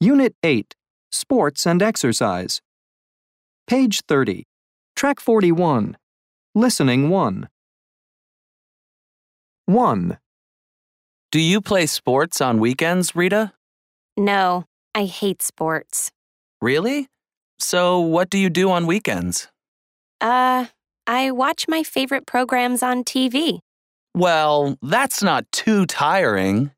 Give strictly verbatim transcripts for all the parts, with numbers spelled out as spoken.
Unit eight, Sports and Exercise. Page thirty, Track forty-one, Listening one. one. Do you play sports on weekends, Rita? No, I hate sports. Really? So what do you do on weekends? Uh, I watch my favorite programs on T V. Well, that's not too tiring.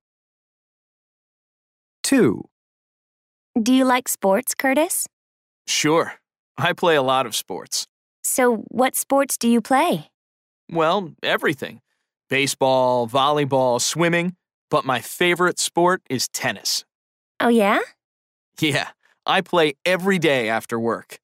two. Do you like sports, Curtis? Sure. I play a lot of sports. So what sports do you play? Well, everything. Baseball, volleyball, swimming. But my favorite sport is tennis. Oh, yeah? Yeah, I play every day after work.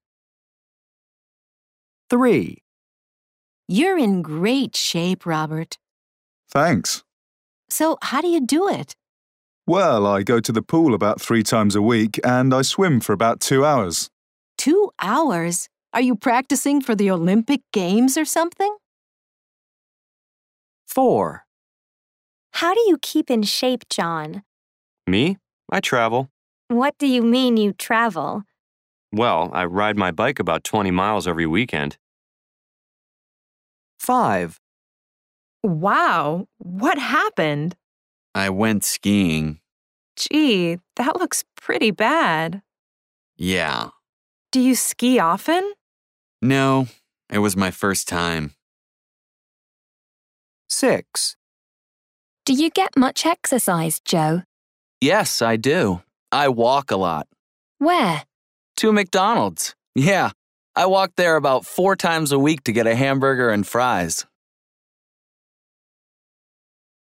three. You're in great shape, Robert. Thanks. So how do you do it? Well, I go to the pool about three times a week and I swim for about two hours. Two hours? Are you practicing for the Olympic Games or something? four. How do you keep in shape, John? Me? I travel. What do you mean you travel? Well, I ride my bike about twenty miles every weekend. five. Wow, what happened? I went skiing. Gee, that looks pretty bad. Yeah. Do you ski often? No, it was my first time. six. Do you get much exercise, Joe? Yes, I do. I walk a lot. Where? To McDonald's. Yeah, I walk there about four times a week to get a hamburger and fries.